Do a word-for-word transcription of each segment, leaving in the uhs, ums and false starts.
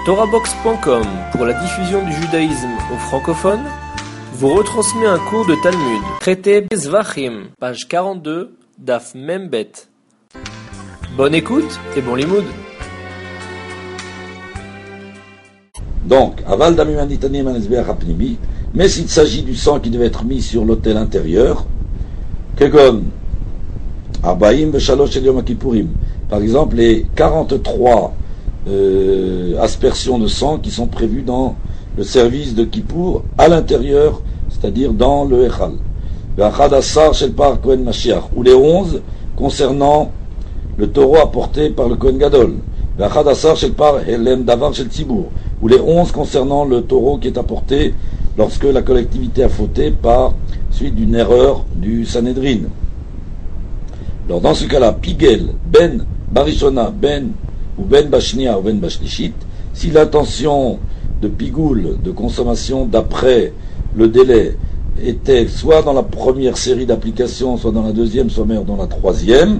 Torahbox point com, pour la diffusion du judaïsme aux francophones, vous retransmet un cours de Talmud, traité Zvachim, page quarante-deux, Daf Membet. Bonne écoute et bon limoud. Donc, aval d'amimanditani manesbeach apnimi, mais s'il s'agit du sang qui devait être mis sur l'autel intérieur, kegon, arbaim veshalosh el yom kippurim, par exemple les quarante-trois euh, aspersions de sang qui sont prévues dans le service de Kippour à l'intérieur, c'est-à-dire dans le Echal. V'achad asar shel par Kohen Mashiach, ou les onze concernant le taureau apporté par le Kohen Gadol. V'achad asar shel par Helem davar shel Tzibour, ou les onze concernant le taureau qui est apporté lorsque la collectivité a fauté par suite d'une erreur du Sanhedrin. Alors dans ce cas-là, Pigel, Ben, Barishona, Ben, ou Ben Bashnia, ou Ben Bashlishit, si l'intention de Pigoul, de consommation d'après le délai, était soit dans la première série d'applications, soit dans la deuxième, soit même dans la troisième,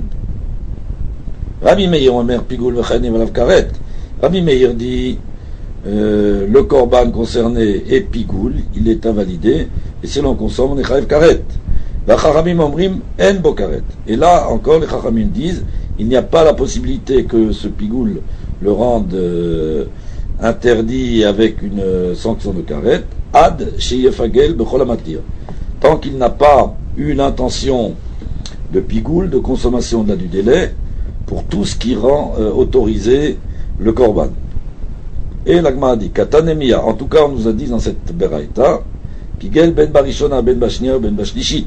Rabbi Meir Omer Pigoul Vechani Valav Karet, Rabbi Meir dit euh, le korban concerné est Pigoul, il est invalidé, et si l'on consomme, on est Chayev Karet. La Chachamim Omrim En Bo Karet. Et là encore, les Chachamim disent il n'y a pas la possibilité que ce pigoul le rende euh, interdit avec une euh, sanction de karet, ad sheyefagel bechol, tant qu'il n'a pas eu l'intention de pigoul, de consommation de la du délai, pour tout ce qui rend euh, autorisé le korban. Et l'agma dit katanemia, en tout cas on nous a dit dans cette beraïta, pigel ben barishona ben bashnia ben bashlishit,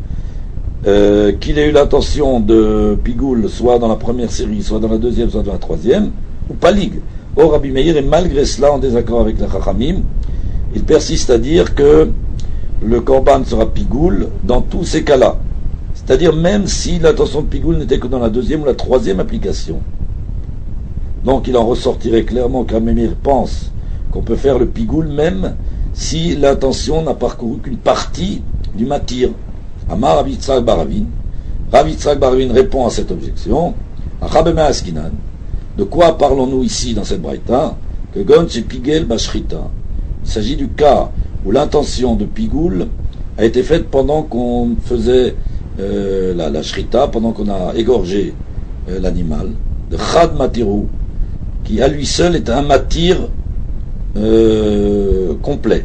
Euh, qu'il ait eu l'intention de pigoul soit dans la première série, soit dans la deuxième, soit dans la troisième, ou pas ligue. Or Rabbi Meir est malgré cela en désaccord avec les Chachamim. Il persiste à dire que le korban sera pigoul dans tous ces cas-là. C'est-à-dire même si l'intention de pigoul n'était que dans la deuxième ou la troisième application. Donc il en ressortirait clairement que Rabbi Meir pense qu'on peut faire le pigoul même si l'intention n'a parcouru qu'une partie du matir. Amar Rav Yitzhak bar Ravin. Rav Yitzhak bar Ravin répond à cette objection. Achabema askinan. De quoi parlons-nous ici dans cette braïta? Que gon c'est pigel bashrita. Il s'agit du cas où l'intention de pigoul a été faite pendant qu'on faisait euh, la, la shrita, pendant qu'on a égorgé euh, l'animal, de chad matirou, qui à lui seul est un matir euh, complet.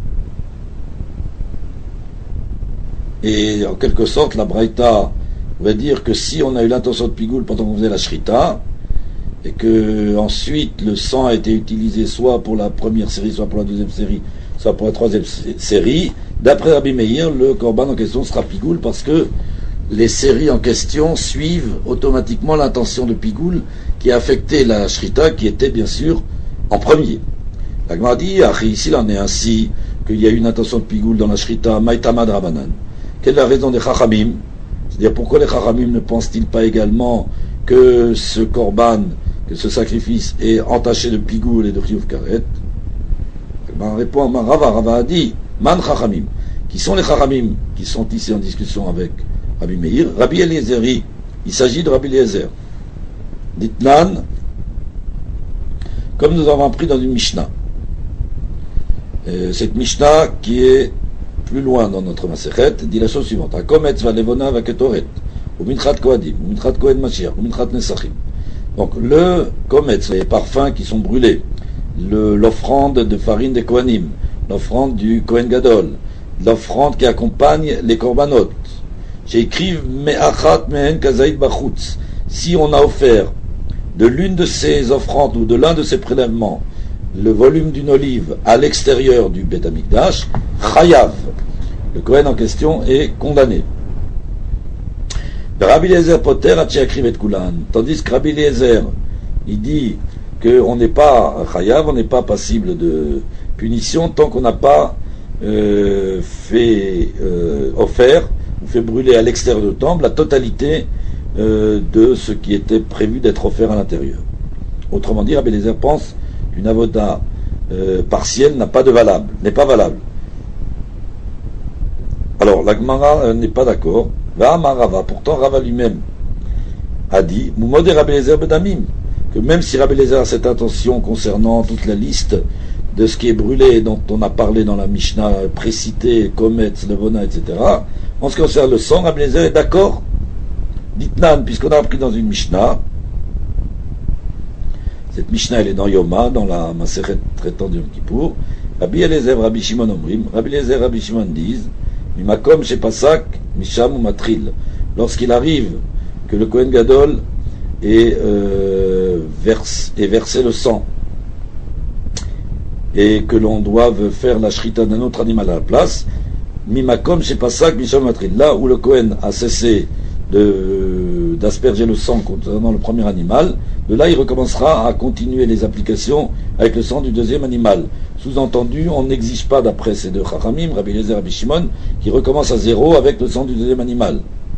Et en quelque sorte, la braïta va dire que si on a eu l'intention de pigoul pendant qu'on faisait la shrita, et que ensuite le sang a été utilisé soit pour la première série, soit pour la deuxième série, soit pour la troisième série, d'après Rabbi Meir, le korban en question sera pigoul parce que les séries en question suivent automatiquement l'intention de pigoul qui a affecté la shrita, qui était bien sûr en premier. La Gemara dit, ah, ici il en est ainsi qu'il y a eu une intention de pigoul dans la shrita, maïtamad rabanan. Quelle est la raison des Chachamim? C'est-à-dire pourquoi les Chachamim ne pensent-ils pas également que ce korban, que ce sacrifice est entaché de pigoul et de chiyuv karet? Ben, répond Rava, Rava a dit Man Chachamim. Qui sont les Chachamim qui sont ici en discussion avec Rabbi Meir? Rabbi Eliezeri, il s'agit de Rabbi Eliezer. Ditnan, comme nous avons appris dans une Mishnah. Euh, cette Mishnah qui est plus loin dans notre Masechet, dit la chose suivante. Hakometz va levona va ketoret, ou minchat koadim, ou minchat kohen mashiach, ou minchat nesachim. Donc le kometz, les parfums qui sont brûlés, le, l'offrande de farine des kohanim, l'offrande du kohen gadol, l'offrande qui accompagne les korbanot. J'écrive me'achat me'en kazaït bachutz. Si on a offert de l'une de ces offrandes ou de l'un de ces prélèvements le volume d'une olive à l'extérieur du Beth Amikdash, chayav, le Kohen en question est condamné. Rabbi Eliezer poter atchiakriv et kulan, tandis que Rabbi Eliezer il dit qu'on n'est pas chayav, on n'est pas passible de punition tant qu'on n'a pas euh, fait euh, offert ou fait brûler à l'extérieur du temple la totalité euh, de ce qui était prévu d'être offert à l'intérieur. Autrement dit, Rabbi Eliezer pense qu'une avoda euh, partielle n'a pas de valable, n'est pas valable. Alors, la Gemara euh, n'est pas d'accord. Va Rava, pourtant Rava lui-même a dit Moumod et Rabbi Eliezer bedamim. que même si Rabbi Eliezer a cette intention concernant toute la liste de ce qui est brûlé, dont on a parlé dans la Mishnah précitée, Kometz, Levona, et cetera, en ce qui concerne le sang, Rabbi Eliezer est d'accord. Ditnan, puisqu'on a appris dans une Mishnah, cette Mishnah elle est dans Yoma, dans la Maseret traitant de Yom Kippour, Rabbi Eliezer, Rabbi Shimon Omrim, Rabbi Eliezer, Rabbi Shimon disent, Mimakom chez Pasak, Misham ou Matril, lorsqu'il arrive que le Kohen Gadol ait, euh, verse, ait versé le sang, et que l'on doive faire la shrita d'un autre animal à la place, Mimakom chez Pasak, Misham ou Matril, là où le Kohen a cessé de, d'asperger le sang concernant le premier animal, de là il recommencera à continuer les applications avec le sang du deuxième animal. Sous-entendu, on n'exige pas d'après ces deux Chachamim, Rabbi Eliezer et Rabbi Shimon, qui recommence à zéro avec le sang du deuxième animal.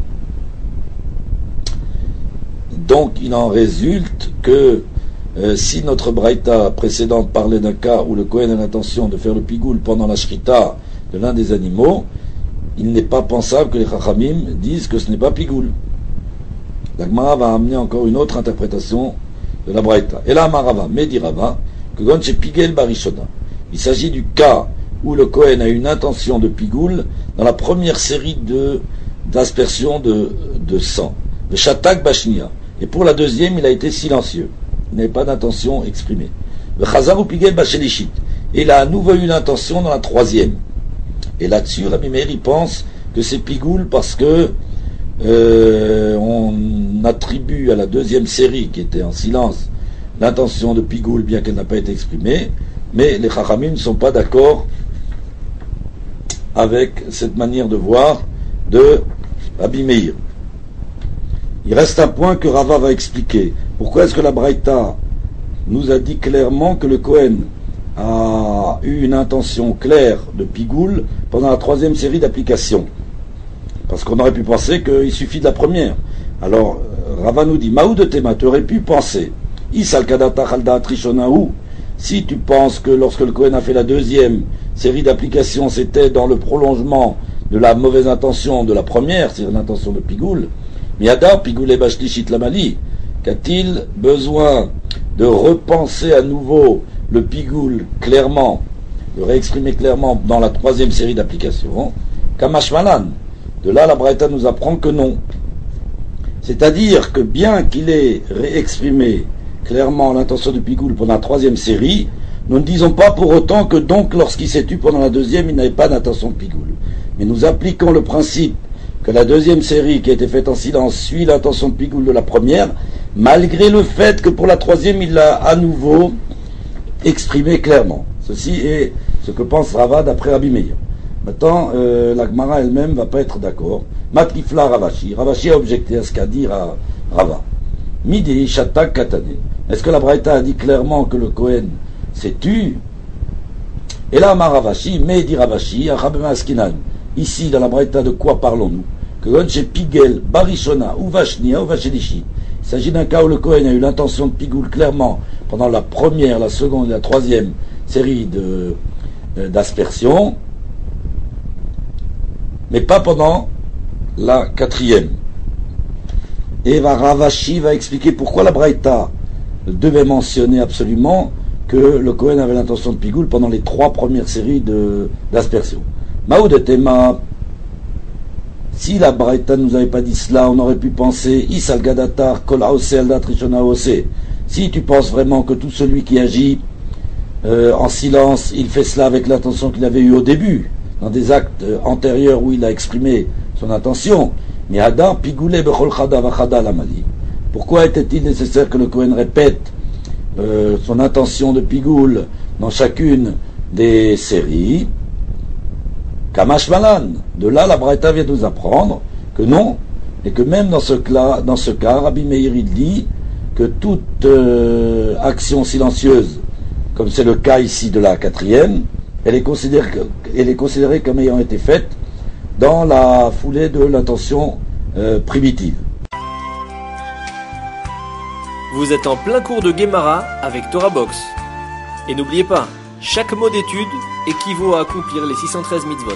Donc il en résulte que euh, si notre braïta précédente parlait d'un cas où le Kohen a l'intention de faire le pigoul pendant la shrita de l'un des animaux, il n'est pas pensable que les Chachamim disent que ce n'est pas pigoul. La Gemara va amener encore une autre interprétation de la braïta. Et là, Marava, Medirava, que gonche pigel barishona. Il s'agit du cas où le Kohen a une intention de pigoul dans la première série de, d'aspersion de, de sang, de shatak bashnia. Et pour la deuxième, il a été silencieux. Il n'avait pas d'intention exprimée. Le chazar ou pigel bashelishit. Et il a à nouveau eu l'intention dans la troisième. Et là-dessus, Rabbi Meir, il pense que c'est pigoul parce que euh, on attribue à la deuxième série, qui était en silence, l'intention de pigoul, bien qu'elle n'a pas été exprimée. Mais les Chachamim ne sont pas d'accord avec cette manière de voir de Rabbi Meir. Il reste un point que Rava va expliquer. Pourquoi est-ce que la Braïta nous a dit clairement que le Kohen a eu une intention claire de pigoul pendant la troisième série d'applications? Parce qu'on aurait pu penser qu'il suffit de la première. Alors, Rava nous dit, Maou de Tema, tu aurais pu penser, Isal Kadata Chalda Trishonahu, si tu penses que lorsque le Kohen a fait la deuxième série d'applications, c'était dans le prolongement de la mauvaise intention de la première, c'est-à-dire l'intention de pigoul, Miadar Pigoulé Bashlishit Lamali, qu'a-t-il besoin de repenser à nouveau le pigoul clairement, de réexprimer clairement dans la troisième série d'applications? Kamashmalan. De là, la Braïta nous apprend que non. C'est-à-dire que bien qu'il ait réexprimé clairement l'intention de pigoul pendant la troisième série, nous ne disons pas pour autant que donc lorsqu'il s'est tu pendant la deuxième, il n'avait pas d'intention de pigoul. Mais nous appliquons le principe que la deuxième série qui a été faite en silence suit l'intention de pigoul de la première, malgré le fait que pour la troisième, il l'a à nouveau exprimé clairement. Ceci est ce que pense Rava d'après Rabbi Meir. Maintenant, euh, la Gemara elle-même ne va pas être d'accord. Matrifla Ravashi. Ravashi a objecté à ce qu'a dit à Rava. Midi, Shatak Katane. Est-ce que la Braïta a dit clairement que le Kohen s'est tu? Et là, ma Ravashi, mais dit Ravashi, Achabema Askinan. Ici, dans la Braïta, de quoi parlons-nous? Que Gonche Pigel, Barishona, ou Vashnia, ou Vashelishi. Il s'agit d'un cas où le Kohen a eu l'intention de pigoul clairement pendant la première, la seconde et la troisième série de, euh, d'aspersion, mais pas pendant la quatrième. Et Ravashi va expliquer pourquoi la Braïta devait mentionner absolument que le Kohen avait l'intention de pigoul pendant les trois premières séries de, d'aspersion. Maou de Tema, si la Braïta ne nous avait pas dit cela, on aurait pu penser Isal Gadatar, Kol Aose, Aldat Rishona Ose. Si tu penses vraiment que tout celui qui agit euh, en silence, il fait cela avec l'intention qu'il avait eue au début, dans des actes euh, antérieurs où il a exprimé son intention, mais Adam Pigoulé Bechol Chada Vachada Lamali. Pourquoi était-il nécessaire que le Kohen répète euh, son intention de pigoul dans chacune des séries? Kamash Malan. De là, la Braïta vient nous apprendre que non, et que même dans ce cas, dans ce cas Rabbi Meir il dit que toute euh, action silencieuse, comme c'est le cas ici de la quatrième, elle est considérée, elle est considérée comme ayant été faite dans la foulée de l'intention euh, primitive. Vous êtes en plein cours de Guémara avec Torah Box. Et n'oubliez pas, chaque mot d'étude équivaut à accomplir les six cent treize mitzvot.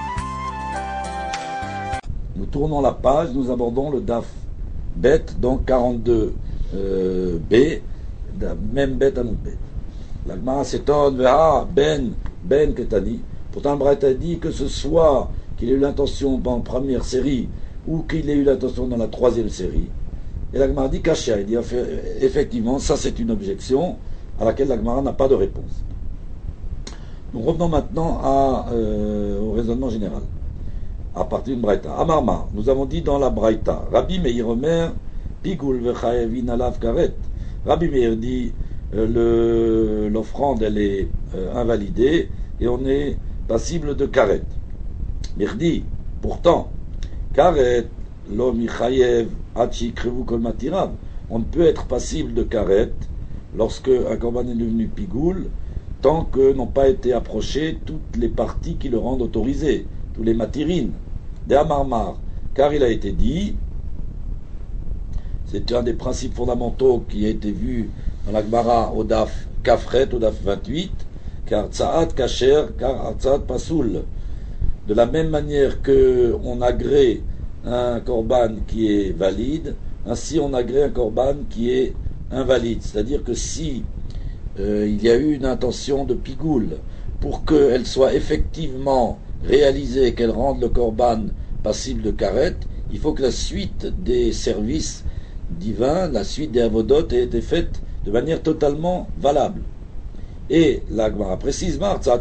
Nous tournons la page, nous abordons le Daf Bet, donc quarante-deux euh, B, même bet amud bet. La Gemara s'étonne, ah, ben, ben ketani. Pourtant, le Braïta dit que ce soit qu'il ait eu l'intention dans la première série ou qu'il ait eu l'intention dans la troisième série. Et la Gemara dit Kashia. Il dit effectivement, ça c'est une objection à laquelle la Gemara n'a pas de réponse. Nous revenons maintenant à, euh, au raisonnement général. À partir d'une Braïta. Amarma, nous avons dit dans la Braïta, Rabbi Meir Omer, Pigul vechayevin alav karet. Rabbi Meir dit euh, l'offrande elle est euh, invalidée et on est passible de karet. Mirdi, pourtant, karet, lo michayev, hachi krevu kol matirav. On ne peut être passible de karet lorsque un korban est devenu pigoul, tant que n'ont pas été approchées toutes les parties qui le rendent autorisé, tous les matirines, des amarmar, car il a été dit, c'est un des principes fondamentaux qui a été vu dans la Gemara au Daf Kafret, au Daf vingt-huit, car Tsaat Kacher, car Tsaat Pasoul. De la même manière que on agrée un korban qui est valide, ainsi on agrée un korban qui est invalide. C'est-à-dire que si euh, il y a eu une intention de pigoul pour qu'elle soit effectivement réalisée, qu'elle rende le korban passible de karet, il faut que la suite des services divins, la suite des avodot ait été faite de manière totalement valable. Et la Gemara précise,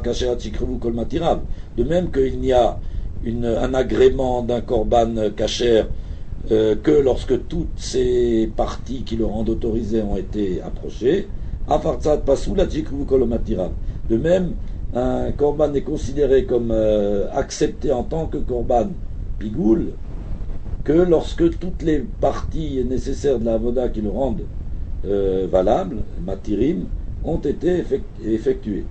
de même qu'il n'y a une, un agrément d'un korban kasher euh, que lorsque toutes ces parties qui le rendent autorisé ont été approchées, de même, un korban est considéré comme euh, accepté en tant que korban pigoul que lorsque toutes les parties nécessaires de la avoda qui le rendent euh, valable, matirim, ont été effectuées.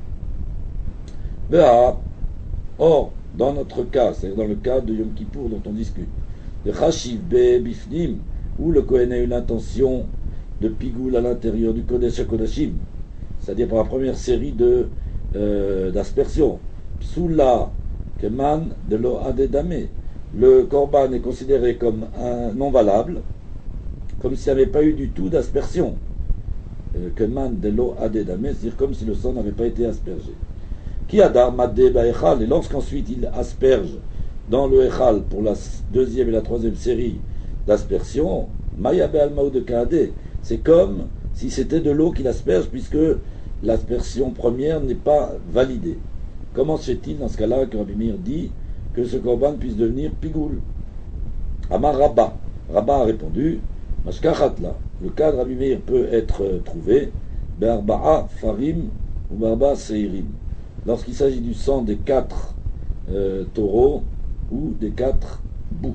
Or, dans notre cas, c'est-à-dire dans le cas de Yom Kippour dont on discute, de Chashiv Be Bifnim, où le Kohen a eu l'intention de pigoul à l'intérieur du Kodesh HaKodashim, c'est-à-dire par la première série de euh, d'aspersion, Psula Keman de lo Adedame, le korban est considéré comme un non valable, comme s'il n'y avait pas eu du tout d'aspersion. Keman de lo Adedame, c'est-à-dire comme si le sang n'avait pas été aspergé. Qui adar madde ba'echal, et lorsqu'ensuite il asperge dans le echal pour la deuxième et la troisième série d'aspersion, mayabe almaou de kaade, c'est comme si c'était de l'eau qu'il asperge, puisque l'aspersion première n'est pas validée. Comment se fait-il dans ce cas-là que Rabbi Meir dit que ce korban puisse devenir pigoul? Amar Rabba. Rabba a répondu, Mashkachatla. Le cas de Rabbi Meir peut être trouvé, Be'arba'a farim ou Be'arba'a seirim. Lorsqu'il s'agit du sang des quatre euh, taureaux ou des quatre boucs.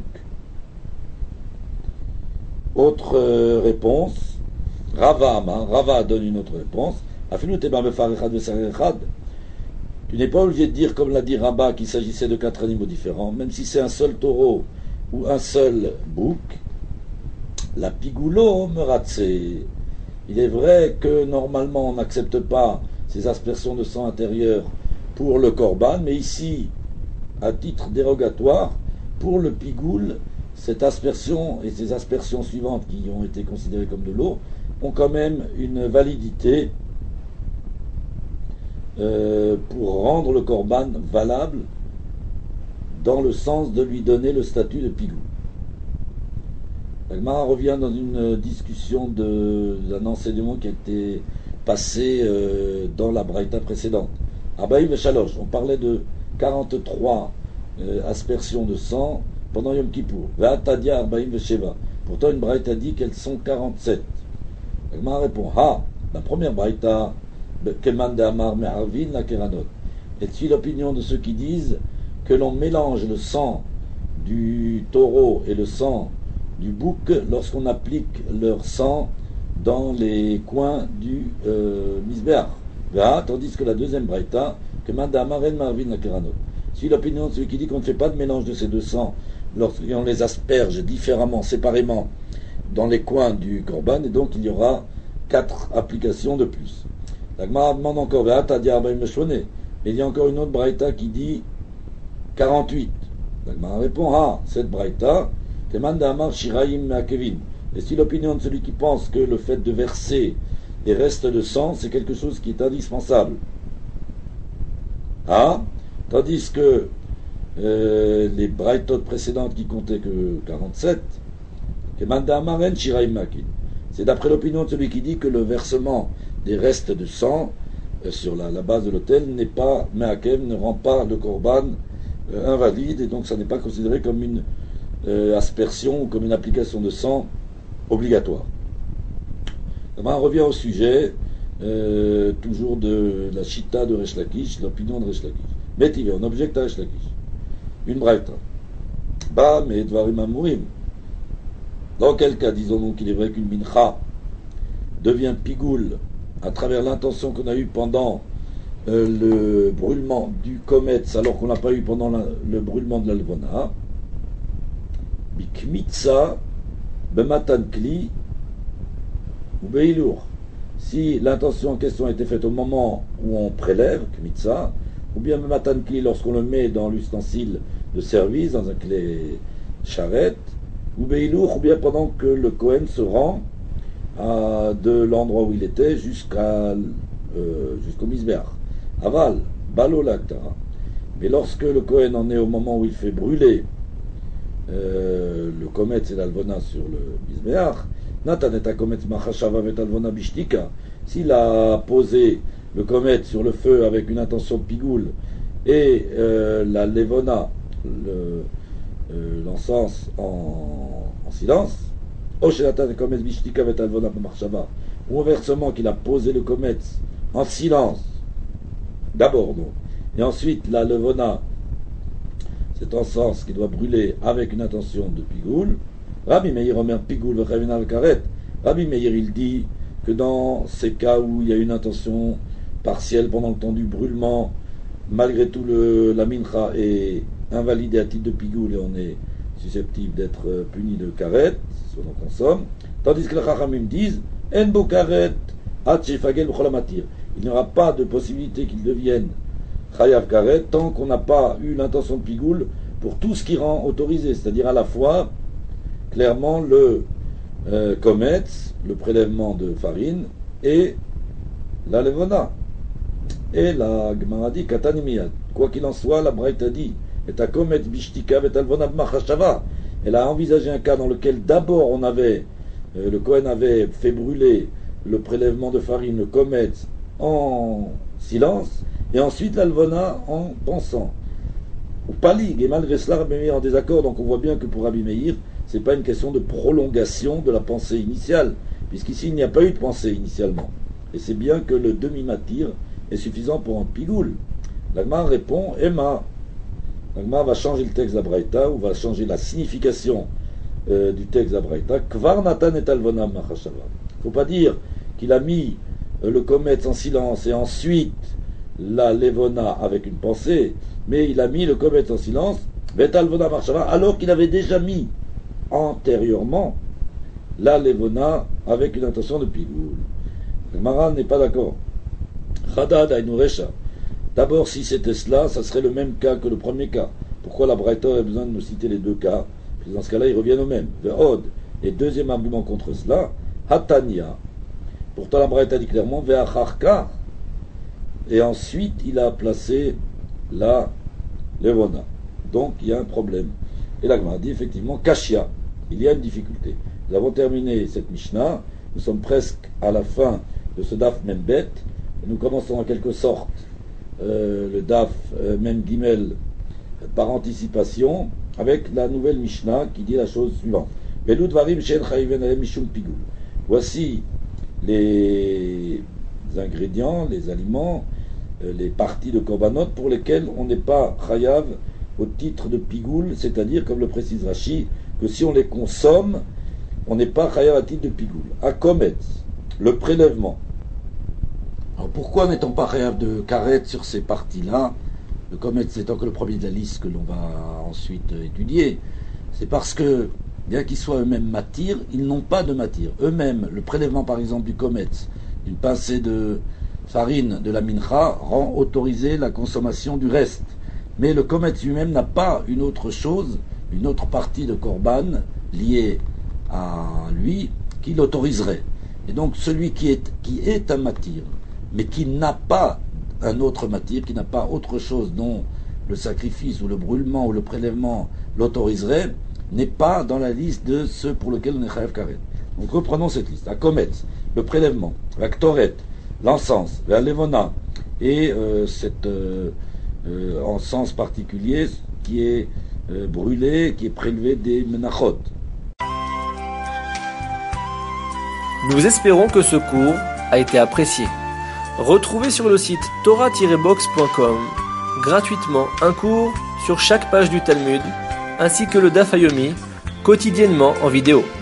Autre euh, réponse, Rava Amar, Rava donne une autre réponse, Afilu teba befar echad veser echad. Tu n'es pas obligé de dire, comme l'a dit Rabba, qu'il s'agissait de quatre animaux différents, même si c'est un seul taureau ou un seul bouc. La pigoulo meratse. Il est vrai que normalement on n'accepte pas ces aspersions de sang intérieur pour le korban, mais ici, à titre dérogatoire, pour le pigoul, cette aspersion et ces aspersions suivantes qui ont été considérées comme de l'eau ont quand même une validité euh, pour rendre le korban valable dans le sens de lui donner le statut de pigoul. La Gemara revient dans une discussion de, d'un enseignement qui a été passé euh, dans la Braïta précédente. Abaïm et Shalosh, on parlait de quarante-trois euh, aspersions de sang pendant Yom Kippour. Ve'atadia Arbaïm et Sheva. Pourtant, une Braïta dit qu'elles sont quarante-sept. La Gemara répond, ha, la première Braïta, Keman de Amar Me'arvin la Keranot. Est-ce l'opinion de ceux qui disent que l'on mélange le sang du taureau et le sang du bouc lorsqu'on applique leur sang dans les coins du euh, misbéach. Tandis que la deuxième braïta, que Mandamaren Marvin la Keranot. Si l'opinion de celui qui dit qu'on ne fait pas de mélange de ces deux sangs lorsqu'on les asperge différemment, séparément, dans les coins du korban, et donc il y aura quatre applications de plus. La Gemara demande encore, mais il y a encore une autre braïta qui dit quarante-huit. La Gemara répond, ah, cette braïta, et si l'opinion de celui qui pense que le fait de verser des restes de sang, c'est quelque chose qui est indispensable. Ah, tandis que euh, les braïtot précédentes qui comptaient que quarante-sept, que Manda Amaren Shiraim Makin. C'est d'après l'opinion de celui qui dit que le versement des restes de sang euh, sur la, la base de l'autel n'est pas Mehakem, ne rend pas le korban euh, invalide, et donc ça n'est pas considéré comme une euh, aspersion ou comme une application de sang obligatoire. On revient au sujet, euh, toujours de la chita de Resh Lakish, l'opinion de Resh Lakish. Métivé, on objecte à Resh Lakish. Une braïta. Bah, mais Dvarim Amourim. Dans quel cas, disons-nous qu'il est vrai qu'une mincha devient pigoule à travers l'intention qu'on a eue pendant euh, le brûlement du kometz, alors qu'on n'a pas eu pendant la, le brûlement de l'alvona. Bikmitsa, bematan kli, ou beilour. Si l'intention en question a été faite au moment où on prélève, kmitsa, ou bien bematan kli lorsqu'on le met dans l'ustensile de service, dans un clé charrette, ou beilour, ou bien pendant que le Kohen se rend à, de l'endroit où il était jusqu'à euh, jusqu'au misbéach. Aval, balo l'aktara. Mais lorsque le Kohen en est au moment où il fait brûler euh, le kometz et l'alvona sur le misbéach, Natan et kometz machashava et alvona bishtika, s'il a posé le kometz sur le feu avec une intention de pigoule et euh, la levona, le Euh, l'encens en, en silence, ou inversement qu'il a posé le kometz en silence, d'abord donc, et ensuite la levona, cet encens qui doit brûler avec une intention de pigoule. Rabbi Meir Omer pigoule v'chavina v'karet. Rabbi Meir il dit que dans ces cas où il y a une intention partielle pendant le temps du brûlement, malgré tout le, la mincha est invalidé à titre de pigoule et on est susceptible d'être puni de karet, si on en consomme, tandis que les chachamim disent en bo karet at shefagel b'chol hamatir. Il n'y aura pas de possibilité qu'il devienne chayav karet tant qu'on n'a pas eu l'intention de pigoule pour tout ce qui rend autorisé, c'est-à-dire à la fois clairement le euh, kometz, le prélèvement de farine et la levona. Et la Gemara dit katanimiyad. Quoi qu'il en soit, la Braïta dit et à komet bishtika et alvona b'machashava. Elle a envisagé un cas dans lequel d'abord on avait euh, le Kohen avait fait brûler le prélèvement de farine, le kometz, en silence, et ensuite l'alvona en pensant. Ou palig, et malgré cela Rabbi Meir en désaccord, donc on voit bien que pour Rabbi Meir c'est pas une question de prolongation de la pensée initiale, puisqu'ici il n'y a pas eu de pensée initialement, et c'est bien que le demi-matir est suffisant pour un pigoule. L'Agma répond Emma. L'Agma va changer le texte d'Abraïta, ou va changer la signification euh, du texte d'Abraïta. Kvar Natan et Alvona Machashava. Il ne faut pas dire qu'il a mis euh, le kometz en silence et ensuite la levona avec une pensée, mais il a mis le kometz en silence, Vet Alvona Machashava, alors qu'il avait déjà mis antérieurement la levona avec une intention de pigoule. Le Maran n'est pas d'accord. Chadad Aïnourecha. D'abord, si c'était cela, ça serait le même cas que le premier cas. Pourquoi la Braïta a besoin de nous citer les deux cas? Puis dans ce cas-là, ils reviennent au même. Ve'od. Et deuxième argument contre cela, Hatania. Pourtant, la Braïta dit clairement Ve'acharka. Et ensuite, il a placé la levona. Donc, il y a un problème. Et la Gemara dit effectivement Kashia. Il y a une difficulté. Nous avons terminé cette Mishnah. Nous sommes presque à la fin de ce Daf Membet. Nous commençons en quelque sorte euh, le Daf euh, Mem Gimel par anticipation avec la nouvelle Mishnah qui dit la chose suivante. Voici les ingrédients, les aliments, euh, les parties de korbanot pour lesquelles on n'est pas chayav au titre de pigoule, c'est-à-dire, comme le précise Rashi, que si on les consomme, on n'est pas chayav à titre de pigoule. À kometz, le prélèvement. Alors pourquoi n'est-on pas chayav de karet sur ces parties-là? Le kometz étant que le premier de la liste que l'on va ensuite étudier. C'est parce que, bien qu'ils soient eux-mêmes matir, ils n'ont pas de matir. Eux-mêmes, le prélèvement par exemple du kometz, d'une pincée de farine de la mincha, rend autorisée la consommation du reste. Mais le kometz lui-même n'a pas une autre chose, une autre partie de korban liée à lui qui l'autoriserait. Et donc celui qui est, qui est un matir, mais qui n'a pas un autre matir, qui n'a pas autre chose dont le sacrifice ou le brûlement ou le prélèvement l'autoriserait, n'est pas dans la liste de ceux pour lesquels on est chayav karet. Donc reprenons cette liste. La kometz, le prélèvement, la ktoret, l'encens, la levona, et euh, cet euh, euh, encens particulier qui est euh, brûlé, qui est prélevé des menachot. Nous espérons que ce cours a été apprécié. Retrouvez sur le site torah tiret box point com gratuitement un cours sur chaque page du Talmud, ainsi que le Daf Yomi, quotidiennement en vidéo.